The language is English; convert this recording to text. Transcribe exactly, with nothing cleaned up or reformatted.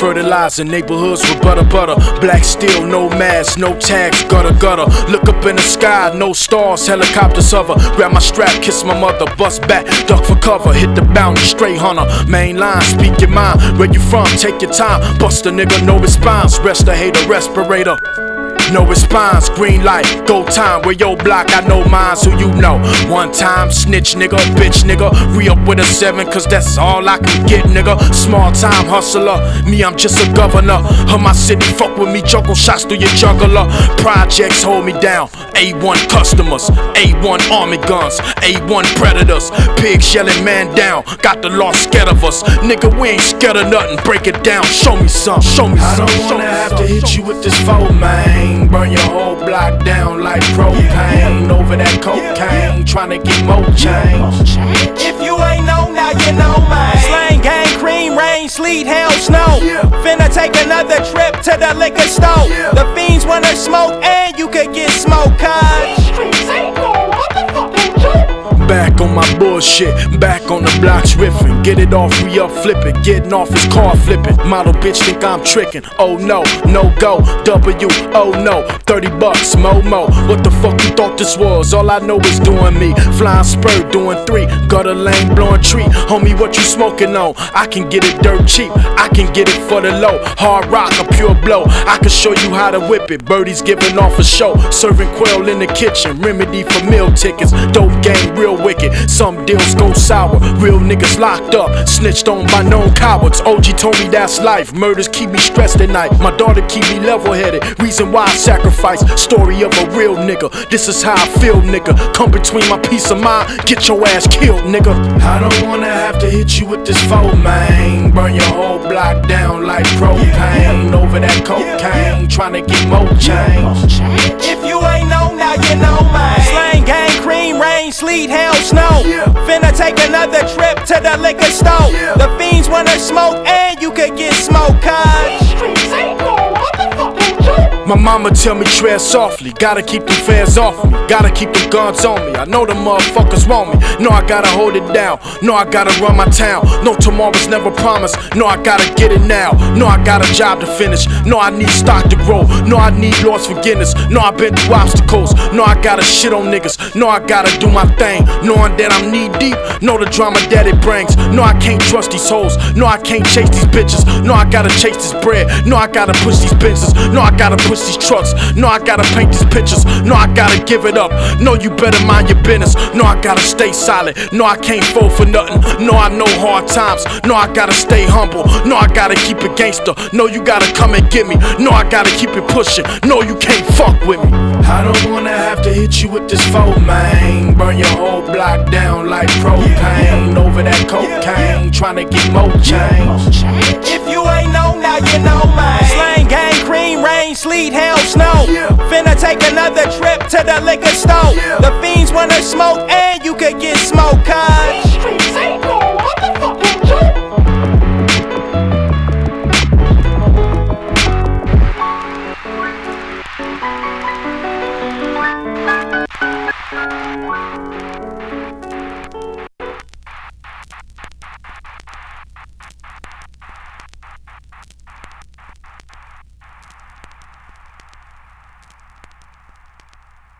Fertilizing neighborhoods with butter, butter. Black steel, no mask, no tags, gutter, gutter. Look up in the sky, no stars, helicopters hover. Grab my strap, kiss my mother, bust back, duck for cover. Hit the bounty, straight hunter. Main line, speak your mind. Where you from? Take your time. Bust a nigga, no response. Rest a hater, respirator. No response, green light, go time. Where your block, I know mines, who you know. One time, snitch nigga, bitch nigga. Re up with a seven, cause that's all I can get, nigga. Small time hustler, me, I'm just a governor of my city. Fuck with me, juggle shots through your juggler. Projects hold me down. A one customers, A one army guns, A one predators. Pig shelling man down, got the law scared of us. Nigga, we ain't scared of nothing, break it down. Show me some, show me some. I don't wanna have to hit you with this foe, man. Burn your whole block down like propane. Over that cocaine, tryna get more change. If you ain't know, now you know, man. Slang, gang, cream, rain, sleet, hail, snow. Finna take another trip to the liquor store. The fiends wanna smoke and you could get smoked, cuz back on my bullshit, back on the blocks riffing. Get it off, re up, flip it. Getting off his car flipping. Model bitch think I'm tricking. Oh no, no go. W, oh no. thirty bucks, Momo. What the fuck you thought this was? All I know is doing me. Flying spur, doing three. Gutter lane, blowing tree. Homie, what you smoking on? I can get it dirt cheap. I can get it for the low. Hard rock, a pure blow. I can show you how to whip it. Birdie's giving off a show. Serving quail in the kitchen. Remedy for meal tickets. Dope game, real wicked. Some deals go sour. Real niggas locked up, snitched on by known cowards. O G told me that's life. Murders keep me stressed at night. My daughter keep me level-headed. Reason why I sacrifice. Story of a real nigga. This is how I feel, nigga. Come between my peace of mind. Get your ass killed, nigga. I don't wanna have to hit you with this foe, man. Burn your whole block down like propane. Over that cocaine, tryna get more change. If you ain't know, now you know, man. Slang, gang, cream, rain, sleet, hail, snow. Finna take another trip to the liquor store. The fiends wanna smoke and you could get smoked, cuz my mama tell me tread softly, gotta keep them fans off me, gotta keep them guns on me. I know the motherfuckers want me, know I gotta hold it down, know I gotta run my town, know tomorrow's never promised, know I gotta get it now, know I got a job to finish, know I need stock to grow, know I need Lord's forgiveness, know I've been through obstacles, know I gotta shit on niggas, know I gotta do my thing, knowing that I'm knee deep, know the drama that it brings, know I can't trust these hoes, know I can't chase these bitches, know I gotta chase this bread, know I gotta push these benches, know I gotta push these trucks. No, I gotta paint these pictures. No, I gotta give it up. No, you better mind your business. No, I gotta stay solid. No, I can't fold for nothing. No, I know hard times. No, I gotta stay humble. No, I gotta keep it gangster. No, you gotta come and get me. No, I gotta keep it pushing. No, you can't fuck with me. I don't wanna have to hit you with this foe, man. Burn your whole block down like propane. Over that cocaine, tryna get more change. If you ain't know, now you know, man. Slang, gang, cream, rain, sleet, hail, snow. Finna take another trip to the liquor store. The fiends wanna smoke and you could get smoked, cuz